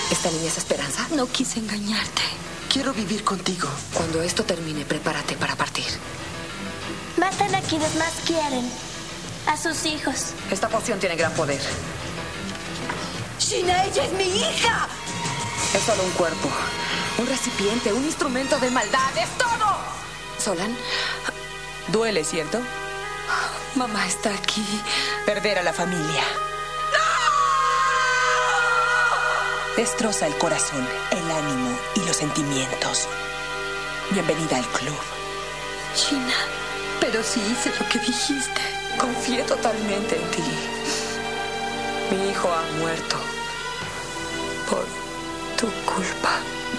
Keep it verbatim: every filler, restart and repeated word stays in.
¿Esta niña es Esperanza? No quise engañarte. Quiero vivir contigo. Cuando esto termine, prepárate para partir. Matan a quienes más quieren. A sus hijos. Esta poción tiene gran poder. ¡Sheena, ella es mi hija! Es solo un cuerpo, un recipiente, un instrumento de maldad. ¡Es todo! Solan, duele, ¿cierto? Mamá está aquí. Perder a la familia. Destroza el corazón, el ánimo y los sentimientos. Bienvenida al club. Sheena, pero sí hice lo que dijiste. Confié totalmente en ti. Mi hijo ha muerto por tu culpa.